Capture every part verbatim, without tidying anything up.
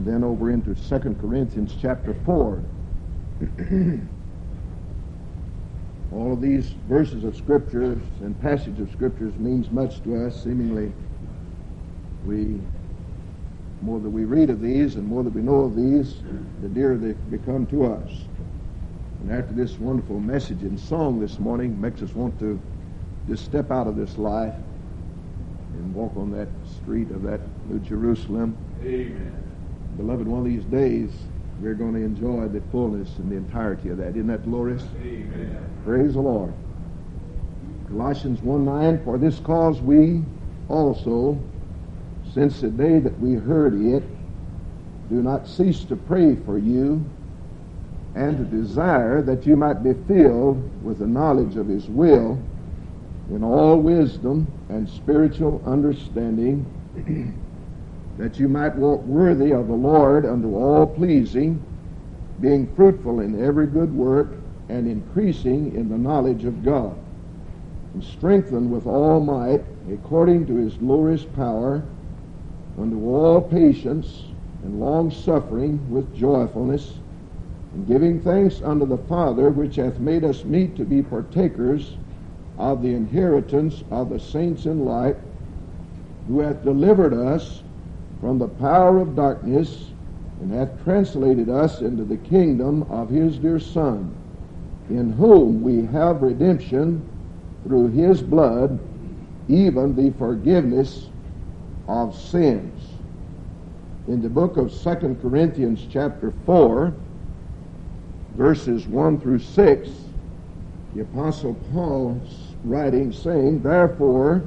and then over into Second Corinthians chapter four. All of these verses of Scriptures and passage of Scriptures means much to us. Seemingly, we more that we read of these and more that we know of these, the dearer they become to us. And after this wonderful message in song this morning makes us want to just step out of this life and walk on that street of that New Jerusalem. Amen. Beloved, one of these days we're going to enjoy the fullness and the entirety of that. Isn't that glorious? Amen. Praise the Lord. Colossians one nine, for this cause we also, since the day that we heard it, do not cease to pray for you and to desire that you might be filled with the knowledge of his will in all wisdom and spiritual understanding, that you might walk worthy of the Lord unto all pleasing, being fruitful in every good work and increasing in the knowledge of God, and strengthened with all might according to his glorious power, unto all patience and long suffering with joyfulness, and giving thanks unto the Father, which hath made us meet to be partakers of the inheritance of the saints in light, who hath delivered us from the power of darkness, and hath translated us into the kingdom of his dear Son, in whom we have redemption through his blood, even the forgiveness of sins. In the book of Second Corinthians chapter four, verses one through six, the Apostle Paul writing, saying, therefore,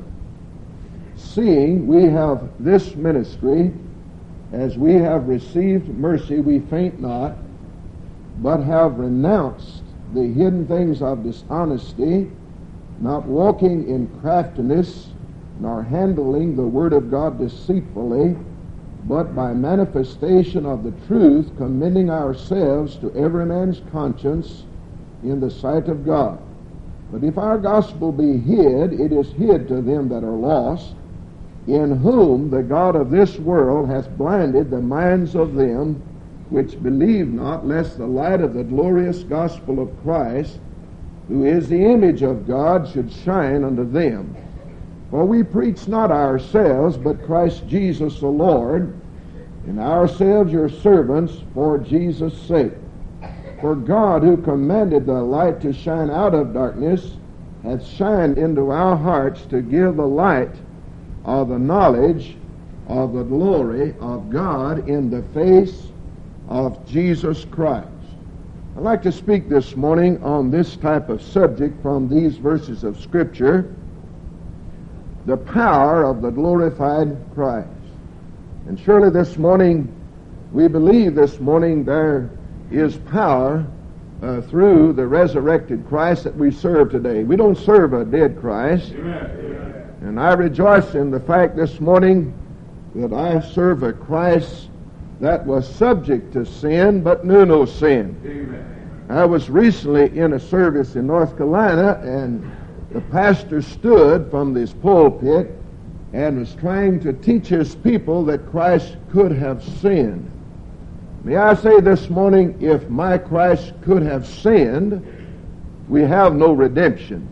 seeing we have this ministry, as we have received mercy, we faint not, but have renounced the hidden things of dishonesty, not walking in craftiness, nor handling the word of God deceitfully, but by manifestation of the truth, commending ourselves to every man's conscience in the sight of God. But if our gospel be hid, it is hid to them that are lost, in whom the God of this world hath blinded the minds of them which believe not, lest the light of the glorious gospel of Christ, who is the image of God, should shine unto them. For we preach not ourselves, but Christ Jesus the Lord, and ourselves your servants for Jesus' sake. For God, who commanded the light to shine out of darkness, hath shined into our hearts to give the light of the knowledge of the glory of God in the face of Jesus Christ. I'd like to speak this morning on this type of subject from these verses of Scripture, the power of the glorified Christ. And surely this morning, we believe this morning there is power uh, through the resurrected Christ that we serve today. We don't serve a dead Christ. Amen. And I rejoice in the fact this morning that I serve a Christ that was subject to sin but knew no sin. Amen. I was recently in a service in North Carolina, and the pastor stood from this pulpit and was trying to teach his people that Christ could have sinned. May I say this morning, if my Christ could have sinned, we have no redemption.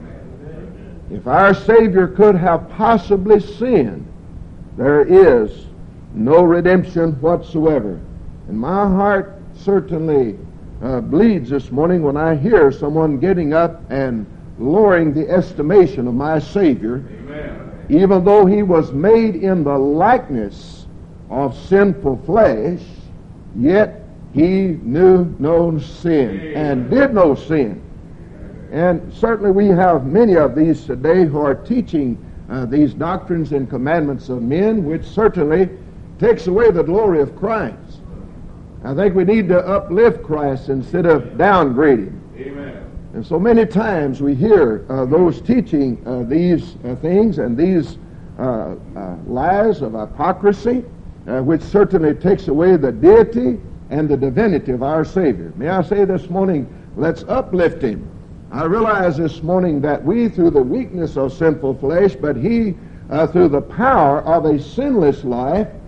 If our Savior could have possibly sinned, there is no redemption whatsoever. And my heart certainly uh, bleeds this morning when I hear someone getting up and lowering the estimation of my Savior, Amen. Even though he was made in the likeness of sinful flesh, yet he knew no sin and did no sin. And certainly we have many of these today who are teaching uh, these doctrines and commandments of men, which certainly takes away the glory of Christ. I think we need to uplift Christ instead of downgrading. Amen. And so many times we hear uh, those teaching uh, these uh, things and these uh, uh, lies of hypocrisy, uh, which certainly takes away the deity and the divinity of our Savior. May I say this morning, let's uplift him. I realize this morning that we, through the weakness of sinful flesh, but he, uh, through the power of a sinless life,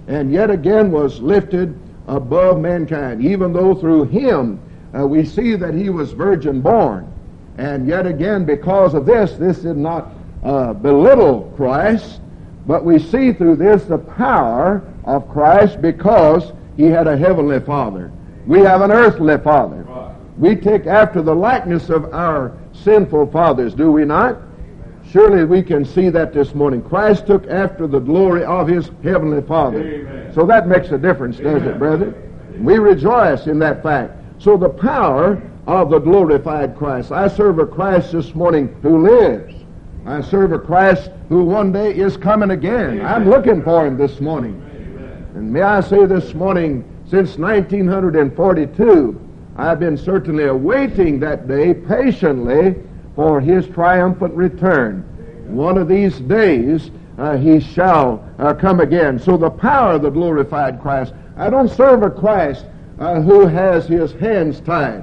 and yet again was lifted above mankind, even though through him uh, we see that he was virgin born. And yet again, because of this, this did not uh, belittle Christ, but we see through this the power of Christ because he had a heavenly Father. We have an earthly Father. We take after the likeness of our sinful fathers, do we not? Surely we can see that this morning. Christ took after the glory of his heavenly Father. Amen. So that makes a difference, doesn't Amen. It, brethren? We rejoice in that fact. So the power of the glorified Christ. I serve a Christ this morning who lives. I serve a Christ who one day is coming again. Amen. I'm looking for him this morning. Amen. And may I say this morning, since nineteen forty-two, I've been certainly awaiting that day patiently for his triumphant return. One of these days uh, he shall uh, come again. So the power of the glorified Christ. I don't serve a Christ uh, who has his hands tied.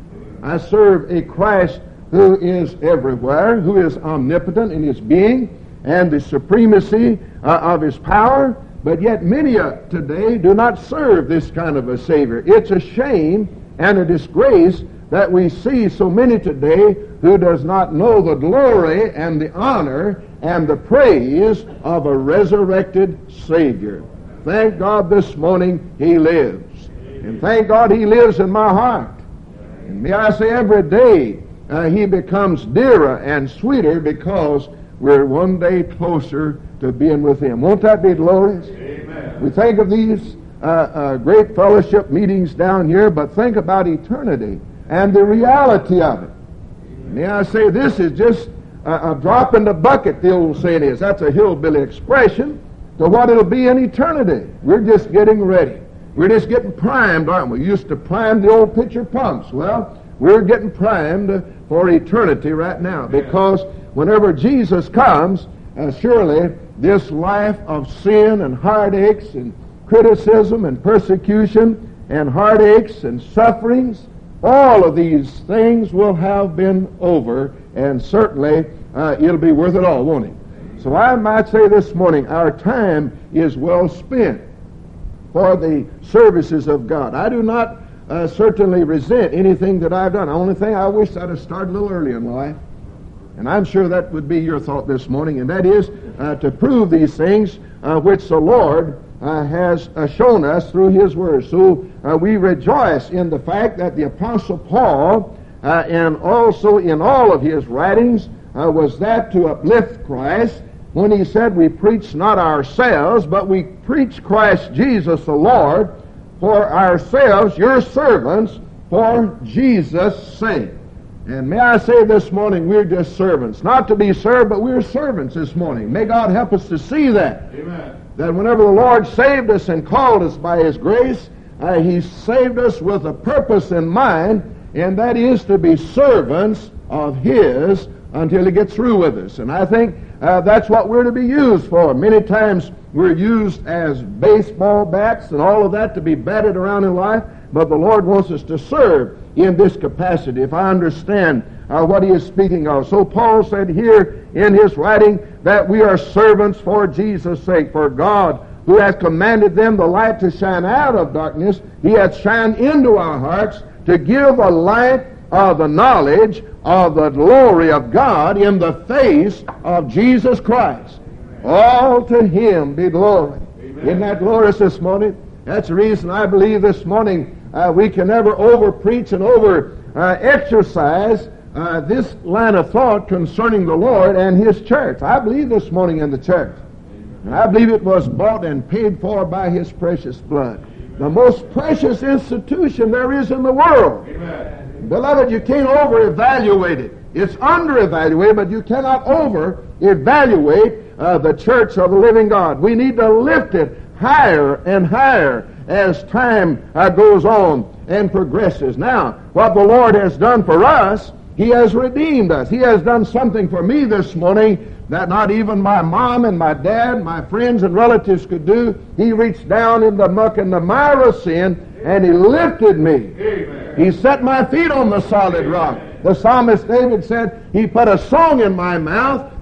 I serve a Christ who is everywhere, who is omnipotent in his being and the supremacy uh, of his power. But yet many uh, today do not serve this kind of a Savior. It's a shame and a disgrace that we see so many today who does not know the glory and the honor and the praise of a resurrected Savior. Thank God this morning he lives. And thank God he lives in my heart. And may I say every day uh, he becomes dearer and sweeter because we're one day closer to being with him. Won't that be glorious? Amen. We think of these uh, uh, great fellowship meetings down here, but think about eternity and the reality of it. May I say this is just a, a drop in the bucket, the old saying is. That's a hillbilly expression to what it'll be in eternity. We're just getting ready. We're just getting primed, aren't we? We used to prime the old pitcher pumps. Well, we're getting primed for eternity right now because whenever Jesus comes, uh, surely this life of sin and heartaches and criticism and persecution and heartaches and sufferings, all of these things will have been over, and certainly uh, it'll be worth it all, won't it? So I might say this morning, our time is well spent for the services of God. I do not uh, certainly resent anything that I've done. The only thing I wish I'd have started a little early in life, and I'm sure that would be your thought this morning, and that is uh, to prove these things uh, which the Lord uh, has uh, shown us through his word. So uh, we rejoice in the fact that the Apostle Paul, uh, and also in all of his writings, uh, was that to uplift Christ when he said, we preach not ourselves, but we preach Christ Jesus the Lord, for ourselves, your servants, for Jesus' sake. And may I say this morning, we're just servants. Not to be served, but we're servants this morning. May God help us to see that. Amen. That whenever the Lord saved us and called us by his grace, uh, he saved us with a purpose in mind, and that is to be servants of his until he gets through with us. And I think uh, that's what we're to be used for. Many times we're used as baseball bats and all of that to be batted around in life, but the Lord wants us to serve in this capacity, if I understand uh, what he is speaking of. So Paul said here in his writing that we are servants for Jesus' sake, for God, who has commanded them the light to shine out of darkness, he hath shined into our hearts to give a light of the knowledge of the glory of God in the face of Jesus Christ. All to him be glory. Amen. Isn't that glorious this morning? That's the reason I believe this morning uh, we can never over-preach and over-exercise uh, uh, this line of thought concerning the Lord and his church. I believe this morning in the church. And I believe it was bought and paid for by his precious blood. The most precious institution there is in the world. Amen. Beloved, you can't over-evaluate it. It's under-evaluated, but you cannot over-evaluate uh, the church of the living God. We need to lift it higher and higher as time uh, goes on and progresses. Now, what the Lord has done for us, he has redeemed us. He has done something for me this morning that not even my mom and my dad, my friends and relatives could do. He reached down in the muck and the mire of sin, and he lifted me. Amen. He set my feet on the solid rock. The psalmist David said, he put a song in my mouth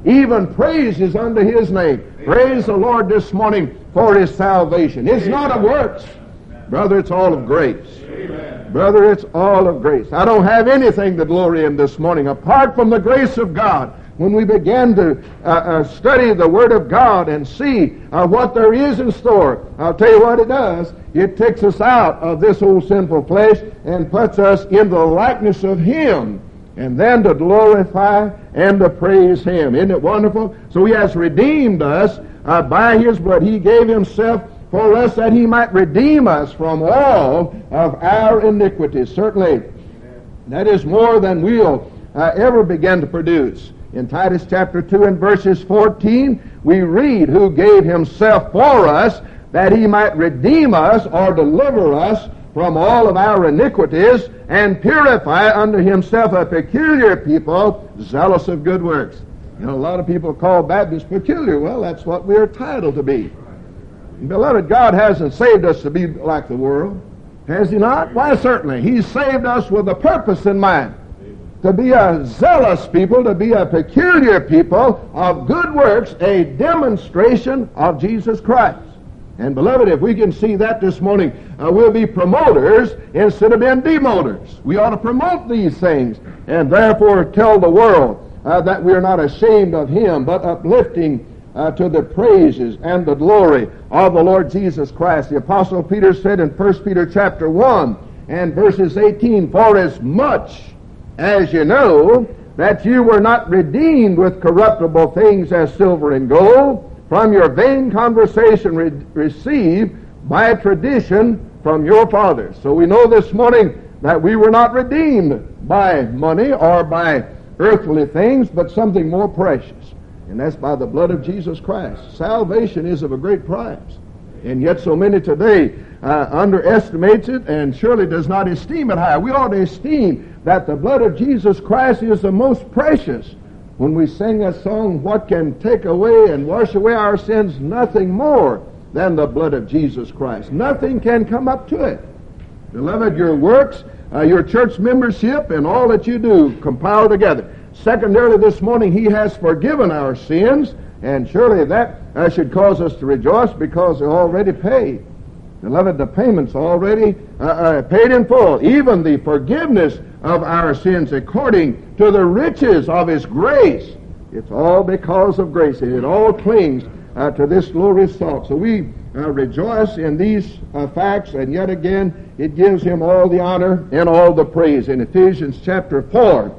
even praises unto his name. Praise the Lord this morning for his salvation. It's not of works. Brother, it's all of grace. Amen. Brother, it's all of grace. I don't have anything to glory in this morning apart from the grace of God. When we begin to uh, uh, study the Word of God and see uh, what there is in store, I'll tell you what it does. It takes us out of this old sinful flesh and puts us in the likeness of Him, and then to glorify and to praise Him. Isn't it wonderful? So He has redeemed us uh, by His blood. He gave Himself for us that He might redeem us from all of our iniquities. Certainly, that is more than we'll uh, ever begin to produce. In Titus chapter two and verses fourteen, we read, who gave Himself for us that He might redeem us or deliver us from all of our iniquities and purify unto Himself a peculiar people, zealous of good works. You know, a lot of people call Baptists peculiar. Well, that's what we're entitled to be. Beloved, God hasn't saved us to be like the world. Has He not? Why, certainly. He's saved us with a purpose in mind. To be a zealous people, to be a peculiar people of good works, a demonstration of Jesus Christ. And beloved, if we can see that this morning, uh, we'll be promoters instead of being demoters. We ought to promote these things and therefore tell the world uh, that we are not ashamed of Him, but uplifting uh, to the praises and the glory of the Lord Jesus Christ. The Apostle Peter said in First Peter chapter one and verses eighteen, for as much as you know that you were not redeemed with corruptible things as silver and gold from your vain conversation re- received by tradition from your fathers. So we know this morning that we were not redeemed by money or by earthly things, but something more precious. And that's by the blood of Jesus Christ. Salvation is of a great price. And yet so many today uh, underestimates it and surely does not esteem it high. We ought to esteem that the blood of Jesus Christ is the most precious. When we sing that song, what can take away and wash away our sins? Nothing more than the blood of Jesus Christ. Nothing can come up to it. Beloved, your works, uh, your church membership, and all that you do compile together. Secondarily, this morning, He has forgiven our sins, and surely that uh, should cause us to rejoice because they're already paid. Beloved, the payment's already uh, uh, paid in full. Even the forgiveness of our sins according to the riches of His grace. It's all because of grace. And it all clings uh, to this glorious thought. So we uh, rejoice in these uh, facts, and yet again it gives Him all the honor and all the praise. In Ephesians chapter four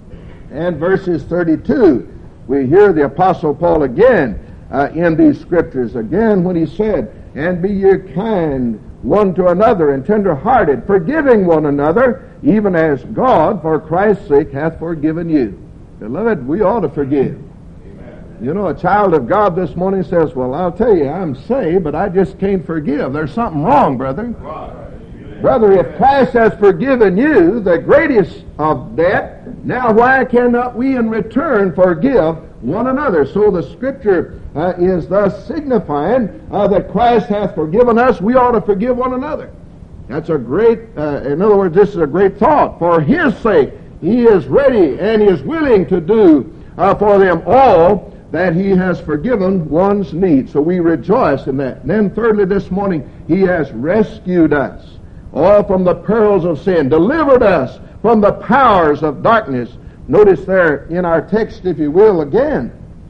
and verses thirty-two, we hear the Apostle Paul again uh, in these scriptures, again when he said, and be ye kind one to another, and tender-hearted, forgiving one another, even as God, for Christ's sake, hath forgiven you. Beloved, we ought to forgive. Amen. You know, a child of God this morning says, well, I'll tell you, I'm saved, but I just can't forgive. There's something wrong, brother. Right. Brother, if Christ has forgiven you, the greatest of debt, now why cannot we in return forgive one another? So the Scripture uh, is thus signifying uh, that Christ hath forgiven us. We ought to forgive one another. That's a great, uh, in other words, this is a great thought. For His sake, He is ready and He is willing to do uh, for them all that He has forgiven one's need. So we rejoice in that. And then thirdly, this morning, He has rescued us all from the perils of sin, delivered us from the powers of darkness. Notice there in our text, if you will, again,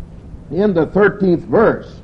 in the thirteenth verse,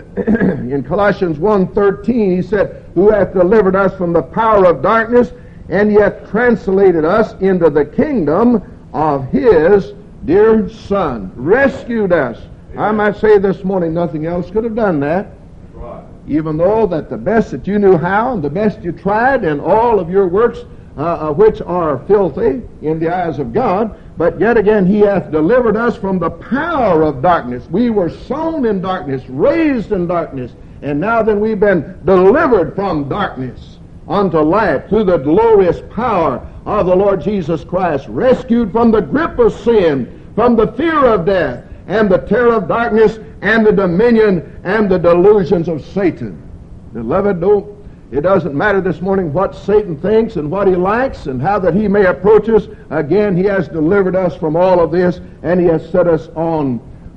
in Colossians one thirteen, he said, who hath delivered us from the power of darkness, and yet translated us into the kingdom of His dear Son. Rescued us. Amen. I might say this morning, nothing else could have done that. Right. Even though that the best that you knew how, and the best you tried, and all of your works, uh, which are filthy in the eyes of God, but yet again, He hath delivered us from the power of darkness. We were sown in darkness, raised in darkness, and now then we've been delivered from darkness unto light through the glorious power of the Lord Jesus Christ, rescued from the grip of sin, from the fear of death, and the terror of darkness, and the dominion and the delusions of Satan. Beloved, don't It doesn't matter this morning what Satan thinks and what he likes and how that he may approach us. Again, He has delivered us from all of this, and He has set us on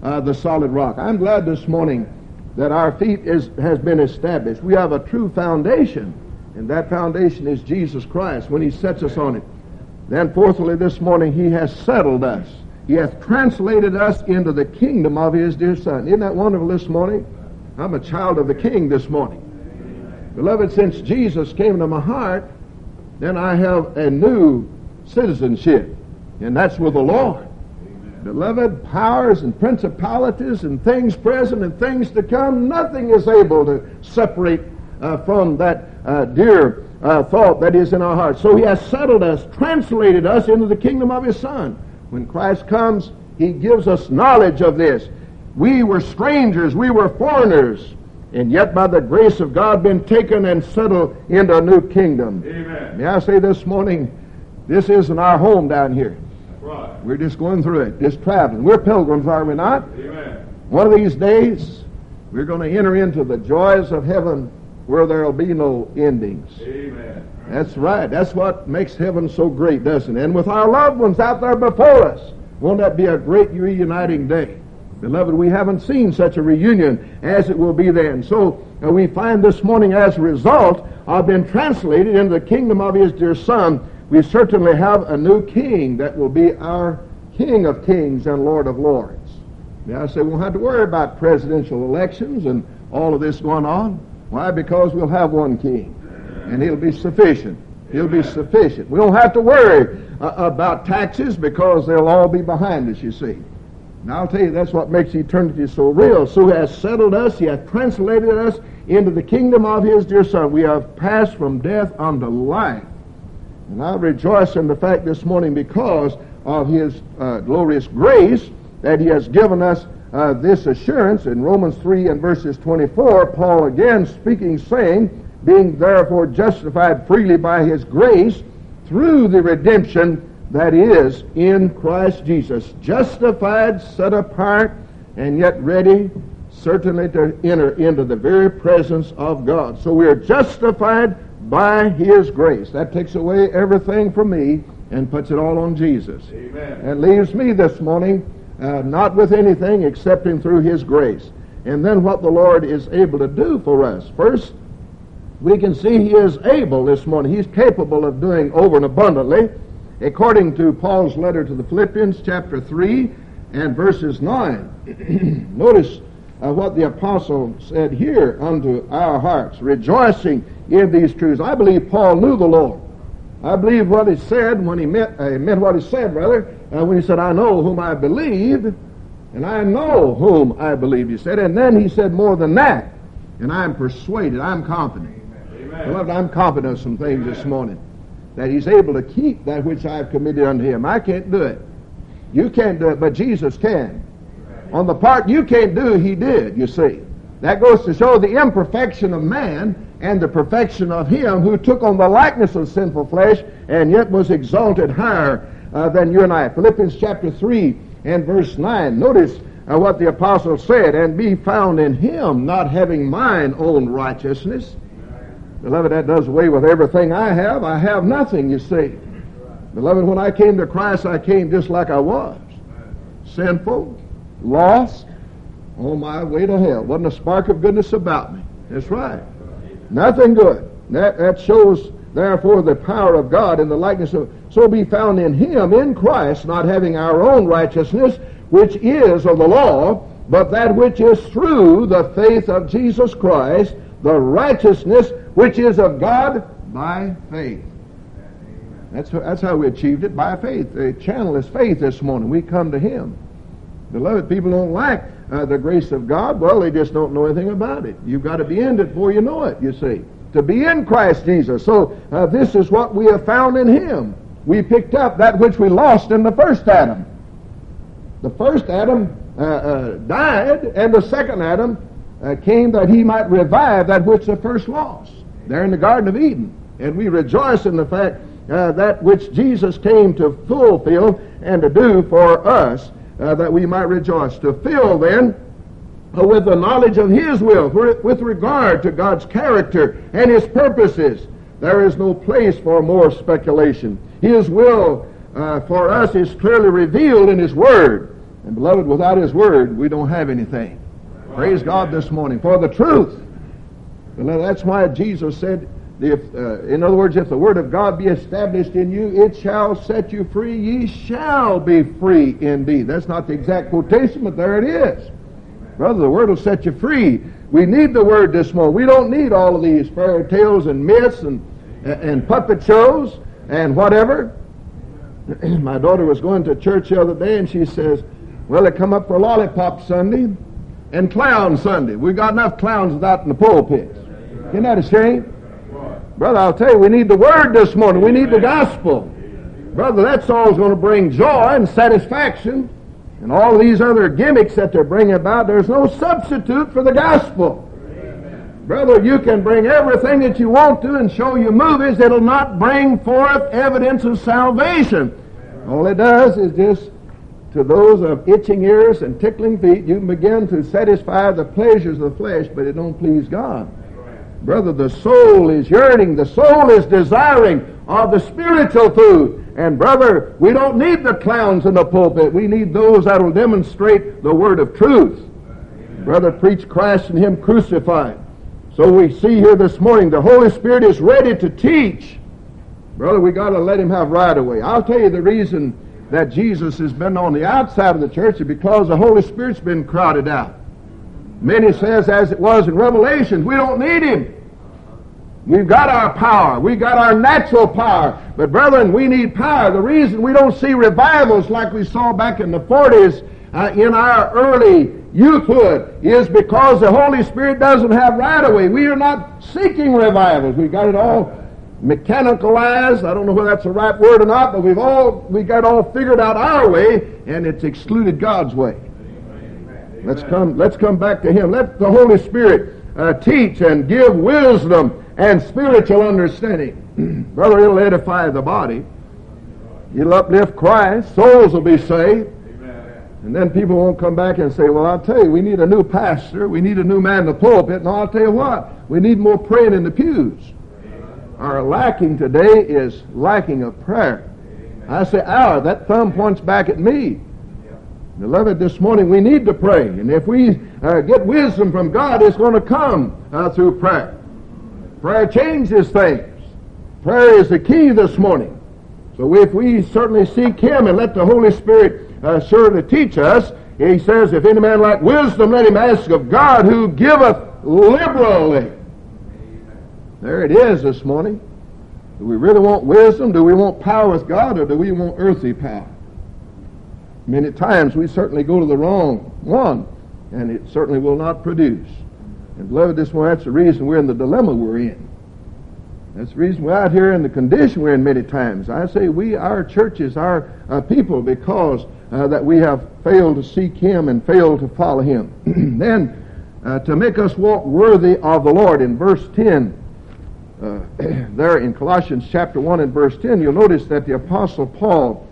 uh, the solid rock. I'm glad this morning that our feet is, has been established. We have a true foundation, and that foundation is Jesus Christ when he sets us on it. Then fourthly, this morning, he has settled us. He hath translated us into the kingdom of his dear Son. Isn't that wonderful this morning? I'm a child of the King this morning. Beloved, since Jesus came into my heart, then I have a new citizenship, and that's with the Lord. Beloved, powers and principalities and things present and things to come, nothing is able to separate uh, from that uh, dear uh, thought that is in our hearts. So he has settled us, translated us into the kingdom of his Son. When Christ comes, he gives us knowledge of this. We were strangers, we were foreigners, and yet by the grace of God been taken and settled into a new kingdom. Amen. May I say this morning, this isn't our home down here. Right. We're just going through it, just traveling. We're pilgrims, are we not? Amen. One of these days, we're going to enter into the joys of heaven where there will be no endings. Amen. That's right. That's what makes heaven so great, doesn't it? And with our loved ones out there before us, won't that be a great reuniting day? Beloved, we haven't seen such a reunion as it will be then. So uh, we find this morning, as a result of being translated into the kingdom of his dear Son, we certainly have a new king that will be our King of kings and Lord of lords. May I say, we won't have to worry about presidential elections and all of this going on. Why? Because we'll have one king, and he'll be sufficient. He'll be sufficient. We don't have to worry uh, about taxes because they'll all be behind us, you see. Now, I'll tell you, that's what makes eternity so real. So he has settled us, he has translated us into the kingdom of his dear Son. We have passed from death unto life. And I rejoice in the fact this morning, because of his uh, glorious grace, that he has given us uh, this assurance. In Romans three and verses twenty-four, Paul again speaking, saying, being therefore justified freely by his grace through the redemption that is in Christ Jesus. Justified, set apart, and yet ready certainly to enter into the very presence of God. So we are justified by his grace. That takes away everything from me and puts it all on Jesus. Amen. And leaves me this morning uh, not with anything excepting through his grace. And then what the Lord is able to do for us. First, we can see he is able this morning. He's capable of doing over and abundantly, according to Paul's letter to the Philippians, chapter three and verses nine. Notice uh, what the apostle said here unto our hearts, rejoicing in these truths. I believe Paul knew the Lord. I believe what he said when he meant, uh, meant what he said, rather, uh, when he said, I know whom I believe, and I know whom I believe, he said. And then he said more than that, and I am persuaded, I'm confident. Amen. Beloved, I'm confident of some things Amen. This morning, that he's able to keep that which I've committed unto him. I can't do it. You can't do it, but Jesus can. On the part you can't do, he did, you see. That goes to show the imperfection of man and the perfection of him who took on the likeness of sinful flesh and yet was exalted higher uh, than you and I. Philippians chapter three and verse nine. Notice uh, what the apostle said, and be found in him, not having mine own righteousness. Beloved, that does away with everything I have. I have nothing, you see. Beloved, when I came to Christ, I came just like I was. Sinful, lost, on my way to hell. Wasn't a spark of goodness about me. That's right. Nothing good. That, that shows, therefore, the power of God in the likeness of... So be found in him, in Christ, not having our own righteousness, which is of the law, but that which is through the faith of Jesus Christ, the righteousness which is of God by faith. That's, that's how we achieved it, by faith. The channel is faith this morning. We come to him. Beloved, people don't like uh, the grace of God. Well, they just don't know anything about it. You've got to be in it before you know it, you see. To be in Christ Jesus. So uh, this is what we have found in him. We picked up that which we lost in the first Adam. The first Adam uh, uh, died, and the second Adam uh, came that he might revive that which the first lost. There in the Garden of Eden. And we rejoice in the fact uh, that which Jesus came to fulfill and to do for us, uh, that we might rejoice. To fill then uh, with the knowledge of his will, for, with regard to God's character and his purposes. There is no place for more speculation. His will uh, for us is clearly revealed in his word. And beloved, without His Word, we don't have anything. Praise God this morning for the truth. Beloved, that's why Jesus said, if, uh, in other words, if the Word of God be established in you, it shall set you free. Ye shall be free indeed. That's not the exact quotation, but there it is. Brother, the Word will set you free. We need the Word this morning. We don't need all of these fairy tales and myths and, and puppet shows and whatever. My daughter was going to church the other day, and she says, well, they come up for Lollipop Sunday and Clown Sunday. We've got enough clowns out in the pulpits. Isn't that a shame? Brother, I'll tell you, we need the Word this morning. We need the gospel. Brother, that's all that's going to bring joy and satisfaction. And all these other gimmicks that they're bringing about, there's no substitute for the gospel. Amen. Brother, you can bring everything that you want to and show you movies. It'll not bring forth evidence of salvation. All it does is just, to those of itching ears and tickling feet, you can begin to satisfy the pleasures of the flesh, but it don't please God. Brother, the soul is yearning, the soul is desiring of the spiritual food. And brother, we don't need the clowns in the pulpit. We need those that will demonstrate the word of truth. Brother, preach Christ and Him crucified. So we see here this morning, the Holy Spirit is ready to teach. Brother, we got to let Him have right away. I'll tell you the reason that Jesus has been on the outside of the church is because the Holy Spirit's been crowded out. Many says, as it was in Revelation, we don't need Him. We've got our power. We've got our natural power. But brethren, we need power. The reason we don't see revivals like we saw back in the forties uh, in our early youthhood is because the Holy Spirit doesn't have right away. We are not seeking revivals. We've got it all mechanicalized. I don't know whether that's the right word or not, but we've all we got it all figured out our way, and it's excluded God's way. Let's come, let's come back to Him. Let the Holy Spirit uh, teach and give wisdom and spiritual understanding. Brother, it'll edify the body. It'll uplift Christ. Souls will be saved. Amen. And then people won't come back and say, well, I'll tell you, we need a new pastor. We need a new man in the pulpit. And I'll tell you what, we need more praying in the pews. Amen. Our lacking today is lacking of prayer. Amen. I say, our, that thumb points back at me. Beloved, this morning we need to pray. And if we uh, get wisdom from God, it's going to come uh, through prayer. Prayer changes things. Prayer is the key this morning. So if we certainly seek Him and let the Holy Spirit uh, surely teach us, He says, if any man lack wisdom, let him ask of God, who giveth liberally. There it is this morning. Do we really want wisdom? Do we want power with God, or do we want earthly power? Many times we certainly go to the wrong one, and it certainly will not produce. And beloved, this one, that's the reason we're in the dilemma we're in. That's the reason we're out here in the condition we're in many times. I say we, our churches, our uh, people, because uh, that we have failed to seek Him and failed to follow Him. Then, uh, to make us walk worthy of the Lord, in verse ten, uh, there in Colossians chapter one and verse ten, you'll notice that the Apostle Paul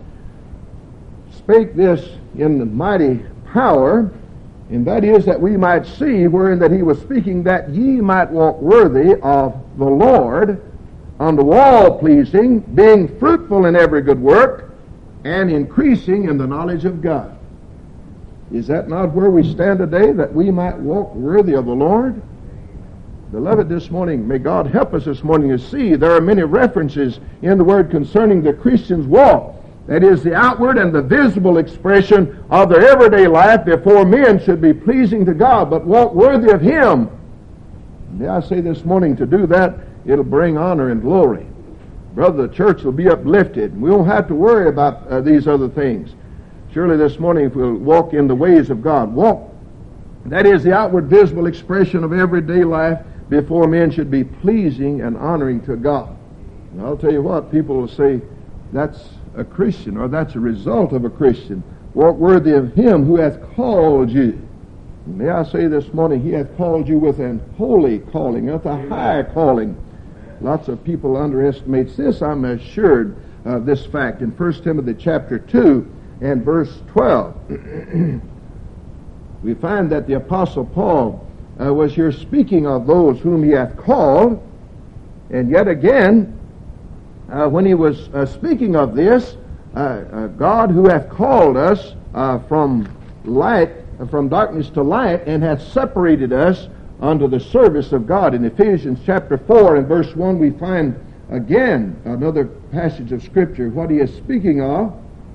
spake this in mighty power, and that is that we might see wherein that he was speaking, that ye might walk worthy of the Lord, unto all pleasing, being fruitful in every good work, and increasing in the knowledge of God. Is that not where we stand today, that we might walk worthy of the Lord? Beloved, this morning, may God help us this morning to see there are many references in the Word concerning the Christian's walk. That is, the outward and the visible expression of their everyday life before men should be pleasing to God, but walk worthy of Him. May I say this morning, to do that, it'll bring honor and glory. Brother, the church will be uplifted. We won't have to worry about uh, these other things. Surely this morning, if we'll walk in the ways of God, walk. That is, the outward visible expression of everyday life before men should be pleasing and honoring to God. And I'll tell you what, people will say, that's a Christian, or that's a result of a Christian. Walk worthy of Him who hath called you. May I say this morning, He hath called you with an holy calling, with a high calling. Lots of people underestimate this. I'm assured of this fact. In First Timothy chapter two and verse twelve, we find that the Apostle Paul uh, was here speaking of those whom He hath called, and yet again, Uh, when he was uh, speaking of this, uh, uh, God who hath called us uh, from light, from darkness to light, and hath separated us unto the service of God. In Ephesians chapter four and verse one, we find again another passage of Scripture, what he is speaking of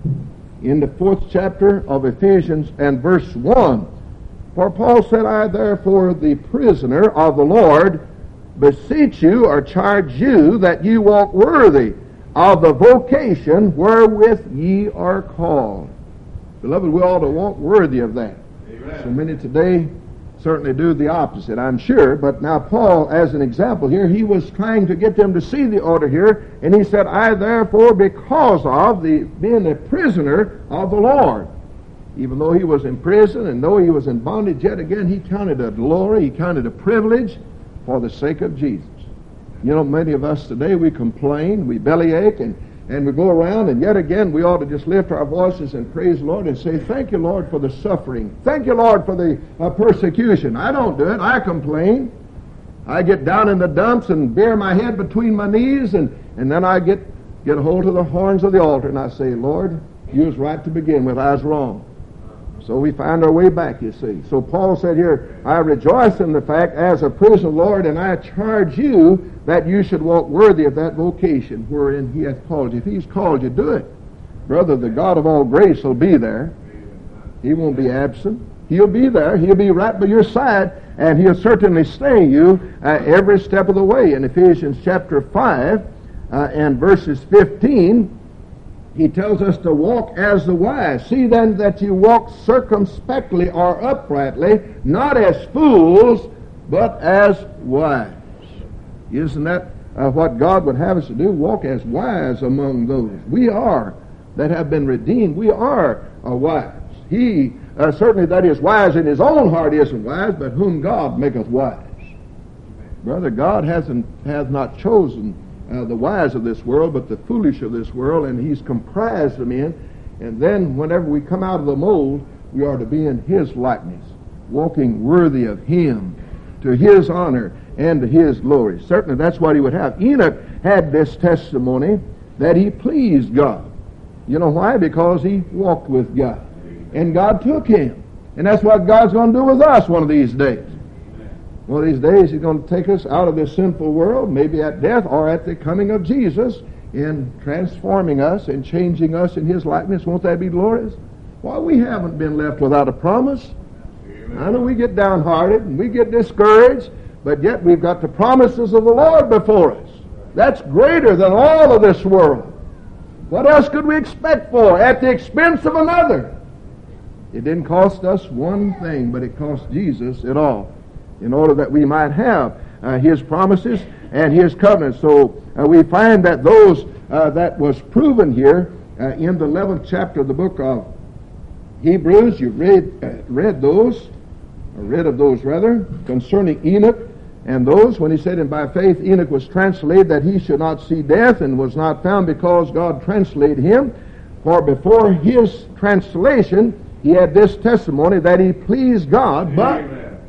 in the fourth chapter of Ephesians and verse one. For Paul said, I therefore, the prisoner of the Lord, beseech you or charge you that ye walk worthy of the vocation wherewith ye are called. Beloved, we ought to walk worthy of that. Amen. So many today certainly do the opposite, I'm sure. But now Paul, as an example here, he was trying to get them to see the order here, and he said, I therefore, because of the being a prisoner of the Lord. Even though he was in prison and though he was in bondage, yet again he counted a glory, he counted a privilege for the sake of Jesus. You know, many of us today, we complain, we bellyache, and, and we go around, and yet again we ought to just lift our voices and praise the Lord and say, thank you, Lord, for the suffering. Thank you, Lord, for the uh, persecution. I don't do it. I complain. I get down in the dumps and bear my head between my knees, and, and then I get, get a hold of the horns of the altar, and I say, Lord, you was right to begin with. I was wrong. So we find our way back, you see. So Paul said here, I rejoice in the fact as a prisoner of the Lord, and I charge you that you should walk worthy of that vocation wherein he hath called you. If he's called you, do it. Brother, the God of all grace will be there. He won't be absent. He'll be there. He'll be right by your side, and he'll certainly stay you uh, every step of the way. In Ephesians chapter five uh, and verses fifteen, he tells us to walk as the wise. See then that you walk circumspectly or uprightly, not as fools, but as wise. Isn't that uh, what God would have us to do? Walk as wise among those. We are that have been redeemed. We are uh, wise. He, uh, certainly that is wise in his own heart isn't wise, but whom God maketh wise. Brother, God hasn't hath not chosen Uh, the wise of this world, but the foolish of this world, and he's comprised them in. And then whenever we come out of the mold, we are to be in his likeness, walking worthy of him, to his honor and to his glory. Certainly that's what he would have. Enoch had this testimony that he pleased God. You know why? Because he walked with God, and God took him. And that's what God's going to do with us one of these days. One of these days he's going to take us out of this sinful world, maybe at death or at the coming of Jesus, in transforming us and changing us in his likeness. Won't that be glorious? Why, we haven't been left without a promise. Amen. I know we get downhearted and we get discouraged, but yet we've got the promises of the Lord before us. That's greater than all of this world. What else could we expect for at the expense of another? It didn't cost us one thing, but it cost Jesus it all, in order that we might have uh, his promises and his covenants. So uh, we find that those uh, that was proven here uh, in the eleventh chapter of the book of Hebrews, you read uh, read those, or read of those rather, concerning Enoch, and those when he said, and by faith Enoch was translated that he should not see death, and was not found because God translated him. For before his translation he had this testimony that he pleased God, but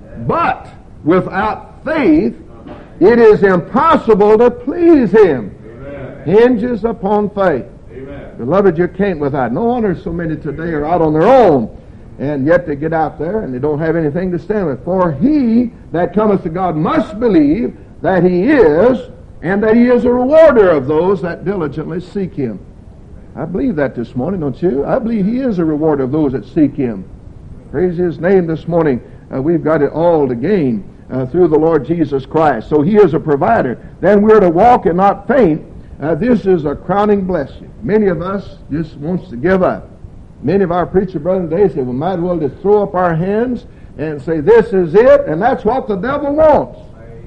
but without faith, it is impossible to please him. Amen. Hinges upon faith. Amen. Beloved, you can't without. No wonder so many today are out on their own, and yet they get out there and they don't have anything to stand with. For he that cometh to God must believe that he is, and that he is a rewarder of those that diligently seek him. I believe that this morning, don't you? I believe he is a rewarder of those that seek him. Praise his name this morning. Uh, we've got it all to gain uh, through the Lord Jesus Christ. So he is a provider. Then we're to walk and not faint. Uh, this is a crowning blessing. Many of us just wants to give up. Many of our preacher brothers today say, we might as well just throw up our hands and say, this is it, and that's what the devil wants.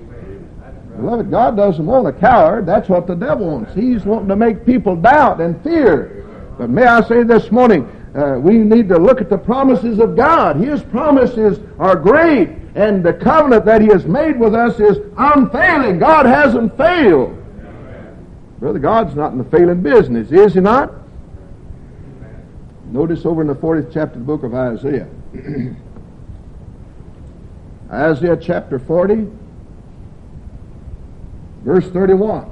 Beloved, God doesn't want a coward. That's what the devil wants. He's wanting to make people doubt and fear. But may I say this morning, Uh, we need to look at the promises of God. His promises are great, and the covenant that he has made with us is unfailing. God hasn't failed. Amen. Brother, God's not in the failing business, is he not? Amen. Notice over in the fortieth chapter of the book of Isaiah. Isaiah chapter forty, verse thirty-one.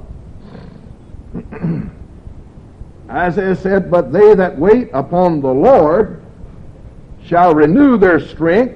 Isaiah said, but they that wait upon the Lord shall renew their strength.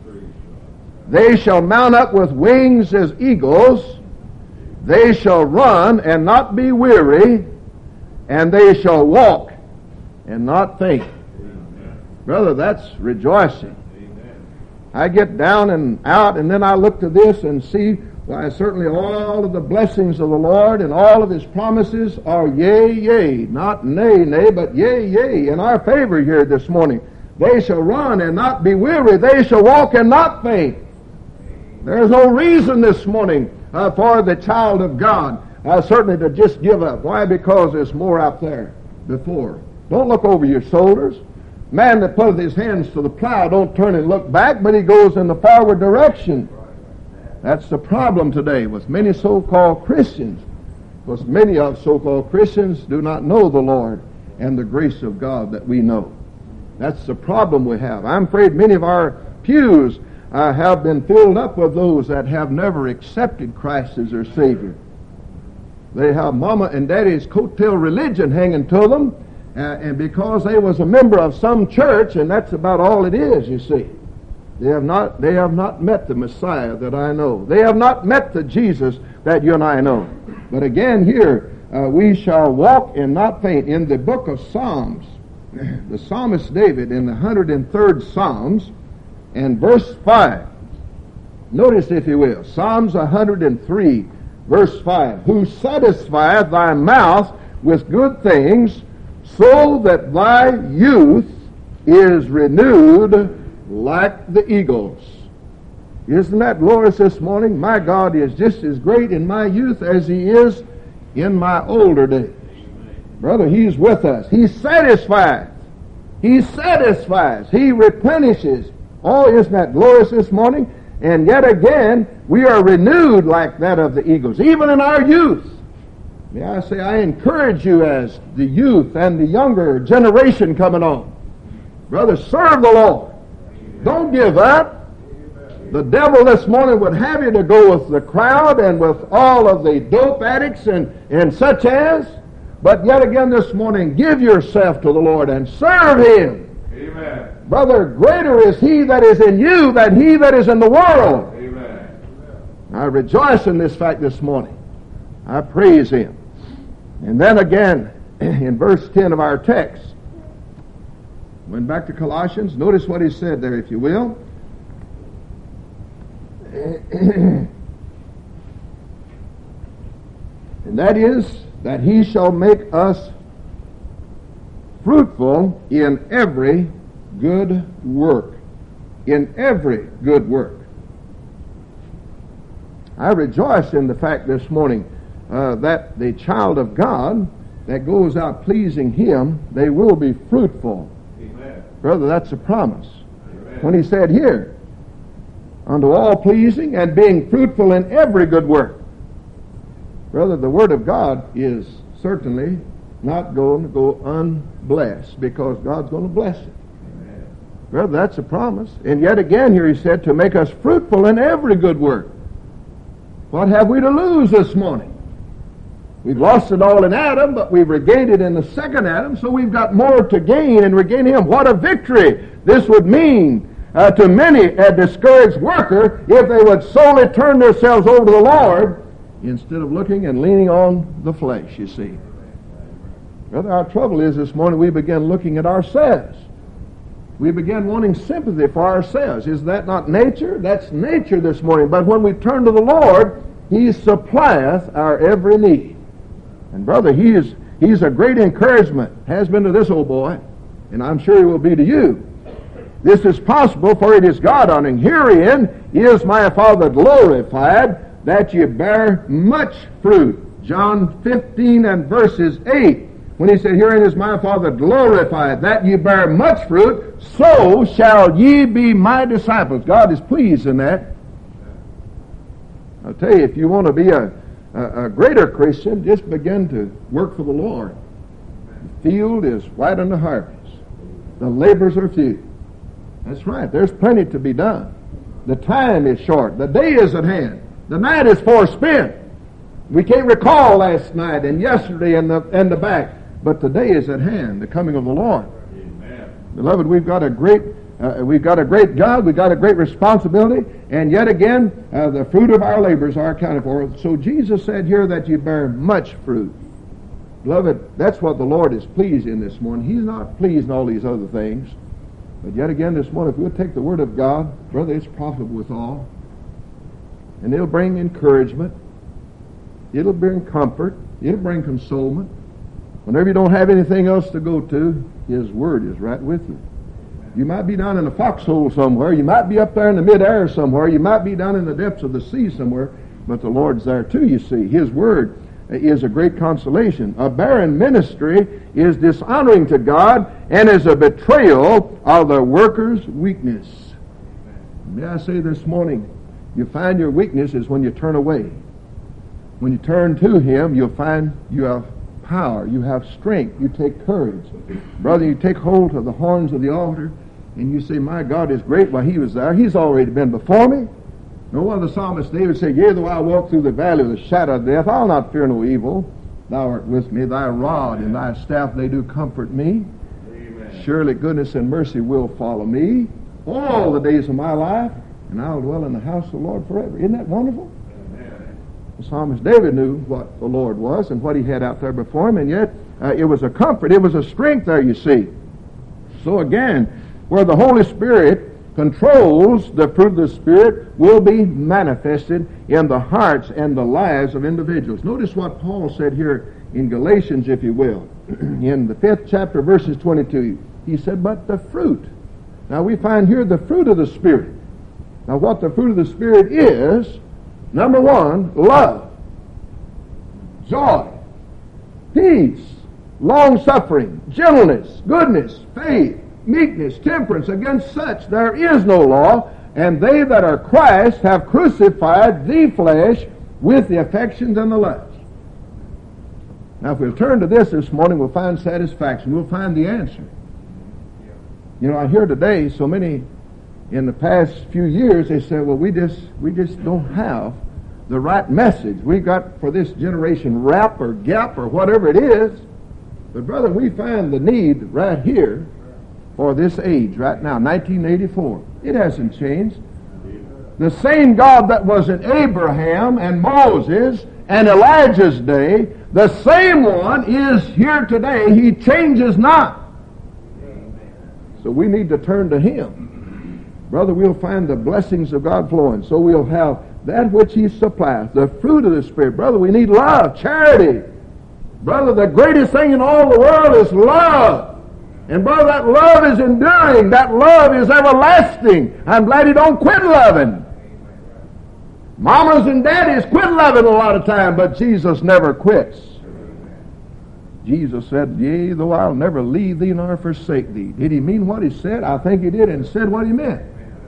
They shall mount up with wings as eagles. They shall run and not be weary, and they shall walk and not faint. Amen. Brother, that's rejoicing. Amen. I get down and out, and then I look to this and see why certainly all of the blessings of the Lord and all of His promises are yea, yea, not nay, nay, but yea, yea, in our favor here this morning. They shall run and not be weary. They shall walk and not faint. There's no reason this morning uh, for the child of God uh, certainly to just give up. Why? Because there's more out there before. Don't look over your shoulders. Man that putteth his hands to the plow don't turn and look back, but he goes in the forward direction. That's the problem today with many so-called Christians. Because many of so-called Christians do not know the Lord and the grace of God that we know. That's the problem we have. I'm afraid many of our pews uh, have been filled up with those that have never accepted Christ as their Savior. They have mama and daddy's coattail religion hanging to them, uh, and because they was a member of some church, and that's about all it is, you see. They have not, they have not met the Messiah that I know. They have not met the Jesus that you and I know. But again here, uh, we shall walk and not faint. In the book of Psalms, the psalmist David in the one hundred third Psalms and verse five. Notice, if you will, Psalms one hundred three, verse five. Who satisfieth thy mouth with good things, so that thy youth is renewed like the eagles. Isn't that glorious this morning? My God is just as great in my youth as He is in my older days. Brother, He's with us. He satisfies. He satisfies. He replenishes. Oh, isn't that glorious this morning? And yet again, we are renewed like that of the eagles, even in our youth. May I say, I encourage you as the youth and the younger generation coming on. Brother, serve the Lord. Don't give up. The devil this morning would have you to go with the crowd and with all of the dope addicts and, and such as. But yet again this morning, give yourself to the Lord and serve Him. Amen. Brother, greater is He that is in you than he that is in the world. Amen. I rejoice in this fact this morning. I praise Him. And then again, in verse ten of our text, went back to Colossians. Notice what he said there, if you will. And that is that He shall make us fruitful in every good work. In every good work. I rejoice in the fact this morning uh, that the child of God that goes out pleasing Him, they will be fruitful. Amen. Brother, that's a promise. Amen. When He said here, unto all pleasing and being fruitful in every good work. Brother, the Word of God is certainly not going to go unblessed, because God's going to bless it. Amen. Brother, that's a promise. And yet again here He said to make us fruitful in every good work. What have we to lose this morning? We've lost it all in Adam, but we've regained it in the second Adam, so we've got more to gain and regain Him. What a victory this would mean uh, to many a discouraged worker if they would solely turn themselves over to the Lord instead of looking and leaning on the flesh, you see. Brother, our trouble is this morning we begin looking at ourselves. We begin wanting sympathy for ourselves. Is that not nature? That's nature this morning. But when we turn to the Lord, He supplieth our every need. And brother, He is He's a great encouragement. Has been to this old boy, and I'm sure He will be to you. This is possible, for it is God honoring. Herein is my Father glorified, that ye bear much fruit. John fifteen and verses eight. When He said, herein is my Father glorified, that ye bear much fruit, so shall ye be my disciples. God is pleased in that. I'll tell you, if you want to be a, a, a greater Christian, just begin to work for the Lord. The field is white unto harvest. The labors are few. That's right. There's plenty to be done. The time is short. The day is at hand. The night is forespent. We can't recall last night and yesterday and the, and the back. But the day is at hand, the coming of the Lord. Amen. Beloved, we've got a great uh, we've got a great job, we've got a great responsibility, and yet again, uh, the fruit of our labors are accounted for. So Jesus said here that you bear much fruit. Beloved, that's what the Lord is pleased in this morning. He's not pleased in all these other things. But yet again this morning, if we'll take the Word of God, brother, it's profitable withal. And it'll bring encouragement. It'll bring comfort. It'll bring consolement. Whenever you don't have anything else to go to, His Word is right with you. You might be down in a foxhole somewhere. You might be up there in the mid-air somewhere. You might be down in the depths of the sea somewhere. But the Lord's there too, you see. His Word is a great consolation. A barren ministry is dishonoring to God and is a betrayal of the worker's weakness. May I say this morning, you find your weakness is when you turn away. When you turn to Him, you'll find you have power, you have strength, you take courage. Brother, you take hold of the horns of the altar and you say, my God is great. While He was there, He's already been before me. No wonder the psalmist David said, yea, though I walk through the valley of the shadow of death, I'll not fear no evil. Thou art with me, thy rod and thy staff, they do comfort me. Amen. Surely goodness and mercy will follow me all the days of my life, and I'll dwell in the house of the Lord forever. Isn't that wonderful? Amen. The psalmist David knew what the Lord was and what He had out there before him, and yet uh, it was a comfort, it was a strength there, you see. So again, where the Holy Spirit controls, the fruit of the Spirit will be manifested in the hearts and the lives of individuals. Notice what Paul said here in Galatians, if you will, in the fifth chapter, verses twenty-two. He said, but the fruit. Now we find here the fruit of the Spirit. Now what the fruit of the Spirit is, number one, love, joy, peace, long-suffering, gentleness, goodness, faith, meekness, temperance. Against such there is no law, and they that are Christ have crucified the flesh with the affections and the lusts. Now if we'll turn to this this morning, we'll find satisfaction. We'll find the answer. You know, I hear today so many, in the past few years, they say, well, we just we just don't have the right message. We got for this generation rap or gap or whatever it is. But brother, we find the need right here for this age right now, nineteen eighty-four. It hasn't changed. The same God that was in Abraham and Moses and Elijah's day, the same one is here today. He changes not. So we need to turn to Him. Brother, we'll find the blessings of God flowing. So we'll have that which He supplies, the fruit of the Spirit. Brother, we need love, charity. Brother, the greatest thing in all the world is love. And brother, that love is enduring. That love is everlasting. I'm glad you don't quit loving. Mamas and daddies quit loving a lot of time, but Jesus never quits. Jesus said, yea, though I'll never leave thee nor forsake thee. Did He mean what He said? I think He did, and said what He meant.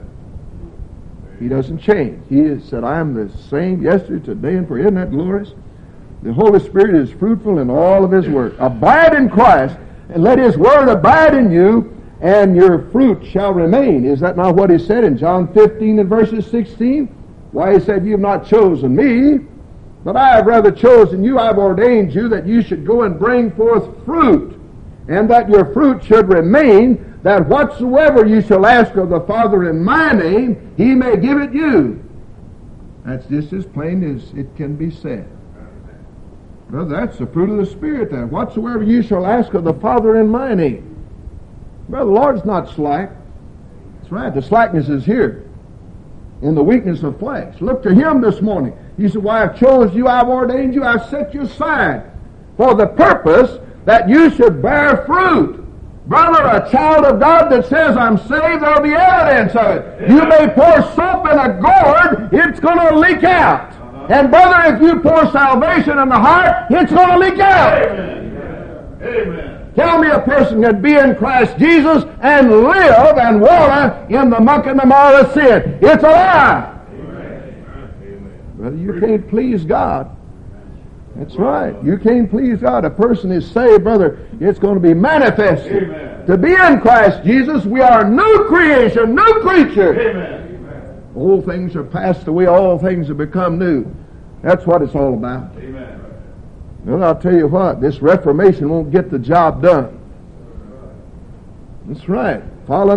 He doesn't change. He said, I am the same yesterday, today, and forever. Isn't that glorious? The Holy Spirit is fruitful in all of His work. Abide in Christ, and let His Word abide in you, and your fruit shall remain. Is that not what He said in John fifteen and verses sixteen? Why He said, you have not chosen me, but I have rather chosen you. I have ordained you that you should go and bring forth fruit, and that your fruit should remain, that whatsoever you shall ask of the Father in my name, He may give it you. That's just as plain as it can be said. Well, that's the fruit of the Spirit then. Whatsoever you shall ask of the Father in my name. Well, the Lord's not slack. That's right. The slackness is here in the weakness of flesh. Look to Him this morning. He said, why, I've chosen you, I've ordained you, I've set you aside for the purpose that you should bear fruit. Brother, a child of God that says, I'm saved, there'll be evidence of it. You may pour soap in a gourd, it's going to leak out. And brother, if you pour salvation in the heart, it's going to leak out. Amen. Amen. Tell me a person can be in Christ Jesus and live and wallow in the muck and the mire of sin. It's a lie. Amen. Brother, you can't please God. That's right. You can't please God. A person is saved, brother, it's going to be manifested. Amen. To be in Christ Jesus, we are a new creation, new creature. Amen. Old things are passed away, all things have become new. That's what it's all about. Amen. Well, I'll tell you what, this Reformation won't get the job done. That's right. Following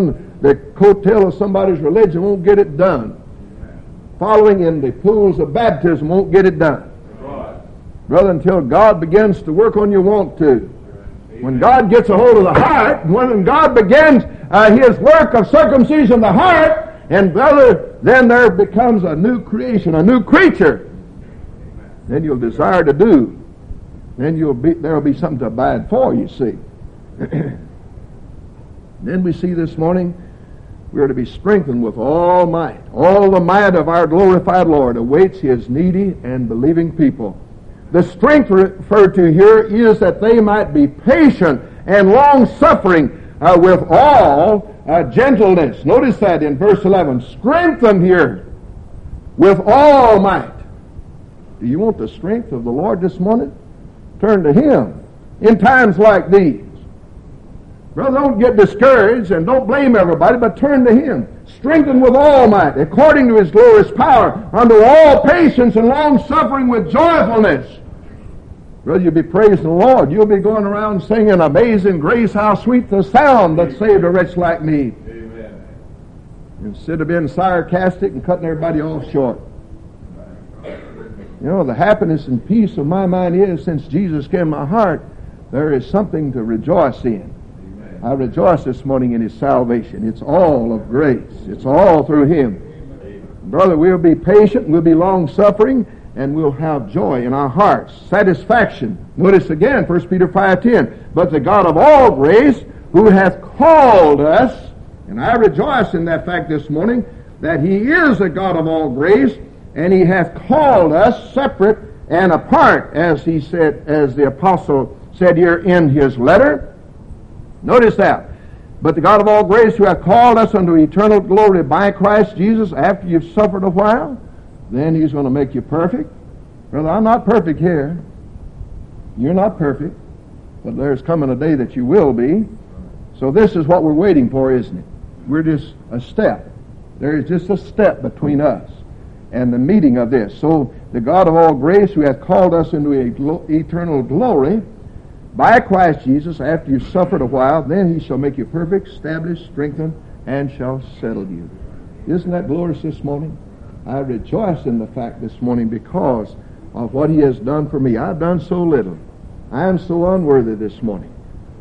the coattail of somebody's religion won't get it done. Following in the pools of baptism won't get it done. Brother, until God begins to work on you, want to. When God gets a hold of the heart, when God begins uh, His work of circumcision of the heart, and brother, then there becomes a new creation, a new creature. Then you'll desire to do. Then you'll be there will be something to abide for, you see. Then we see this morning we are to be strengthened with all might. All the might of our glorified Lord awaits His needy and believing people. The strength referred to here is that they might be patient and long-suffering uh, with all uh, gentleness. Notice that in verse eleven. Strengthened here with all might. Do you want the strength of the Lord this morning? Turn to Him in times like these. Brother, don't get discouraged and don't blame everybody, but turn to Him. Strengthened with all might, according to His glorious power, unto all patience and long-suffering with joyfulness. Brother, you'll be praising the Lord. You'll be going around singing, Amazing Grace, how sweet the sound that saved a wretch like me. Amen. Instead of being sarcastic and cutting everybody off short. You know, the happiness and peace of my mind is, since Jesus came in my heart, there is something to rejoice in. Amen. I rejoice this morning in His salvation. It's all of grace. It's all through Him. Amen. Brother, we'll be patient, we'll be long-suffering, and we'll have joy in our hearts, satisfaction. Notice again, First Peter five ten, but the God of all grace, who hath called us, and I rejoice in that fact this morning, that He is a God of all grace, and He hath called us separate and apart, as he said, as the apostle said here in his letter. Notice that. But the God of all grace, who hath called us unto eternal glory by Christ Jesus, after you've suffered a while, then He's going to make you perfect. Brother, I'm not perfect here. You're not perfect. But there's coming a day that you will be. So this is what we're waiting for, isn't it? We're just a step. There is just a step between us and the meeting of this. So the God of all grace, who hath called us into a glo- eternal glory by Christ Jesus, after you've suffered a while, then He shall make you perfect, establish, strengthen, and shall settle you. Isn't that glorious this morning? I rejoice in the fact this morning because of what He has done for me. I've done so little. I am so unworthy this morning.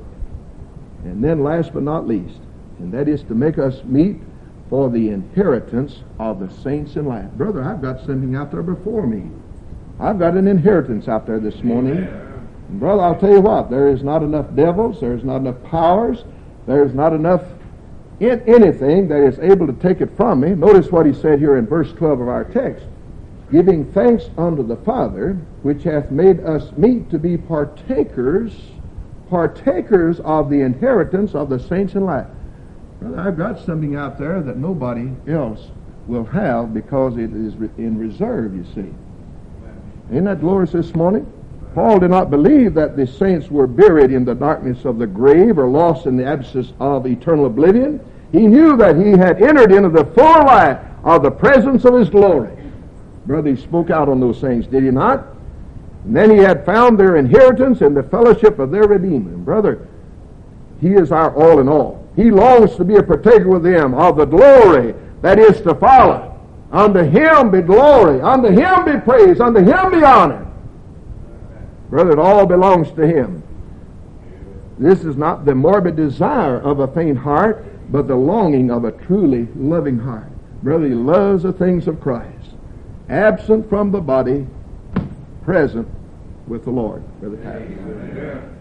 And then last but not least, and that is to make us meet for the inheritance of the saints in light. Brother, I've got something out there before me. I've got an inheritance out there this morning. And brother, I'll tell you what, there is not enough devils, there is not enough powers, there is not enough in anything that is able to take it from me. Notice what he said here in verse twelve of our text. Giving thanks unto the Father, which hath made us meet to be partakers, partakers of the inheritance of the saints in light. Brother, I've got something out there that nobody else will have because it is in reserve, you see. Isn't that glorious this morning? Paul did not believe that the saints were buried in the darkness of the grave or lost in the absence of eternal oblivion. He knew that he had entered into the full light of the presence of His glory. Brother, he spoke out on those things, did he not? And then he had found their inheritance in the fellowship of their Redeemer. And brother, He is our all in all. He longs to be a partaker with Him of the glory that is to follow. Unto Him be glory, unto Him be praise, unto Him be honor. Brother, it all belongs to Him. This is not the morbid desire of a faint heart, but the longing of a truly loving heart. Brother, he loves the things of Christ. Absent from the body, present with the Lord. Brother Pat.